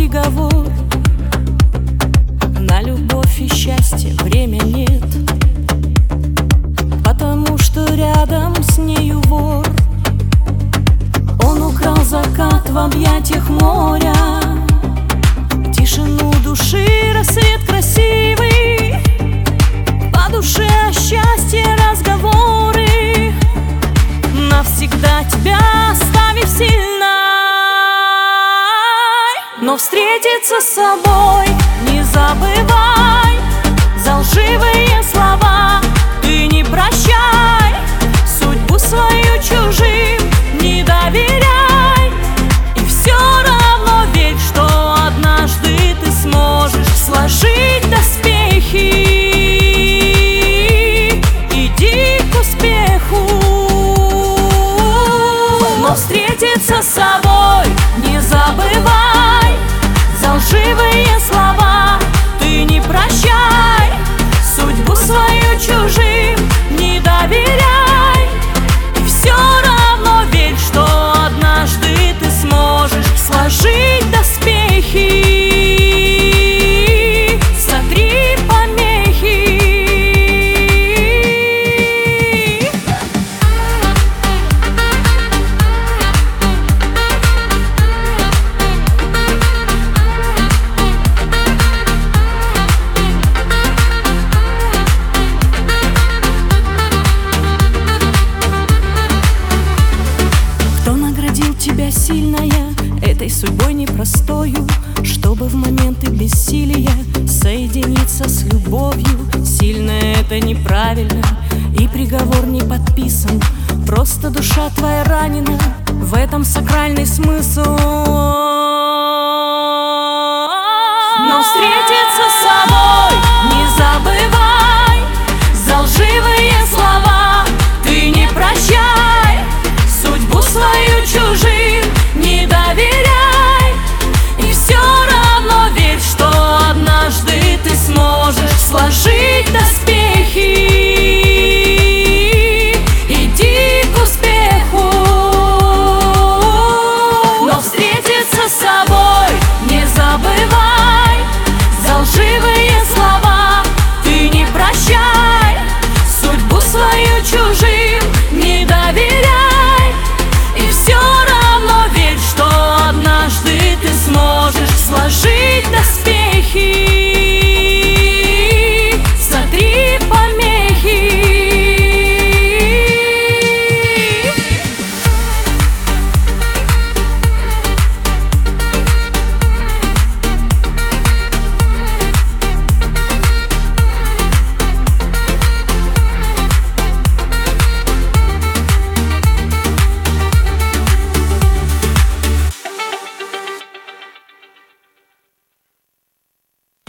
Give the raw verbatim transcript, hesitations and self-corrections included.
приговор. На любовь и счастье время нет, потому что рядом с нею вор. Он украл закат в объятиях моря, тишину души, рассвет красивый, по душе о счастье разговоры, навсегда тебя оставив сильной. Но встретиться с собой не забывай, за лживые слова ты не прощай, судьбу свою чужим не доверяй, и все равно верь, что однажды ты сможешь сложить доспехи. Иди к успеху. Но встретиться с собой не забывай, за лживые слова ты не прощай, судьбу свою чужим не доверяй, и все равно верь, что однажды ты сможешь сложить доспехи. Сотри помехи. Тебя сильная, этой судьбой непростою, чтобы в моменты бессилия соединиться с любовью. Сильная — это неправильно, и приговор не подписан, просто душа твоя ранена, в этом сакральный смысл.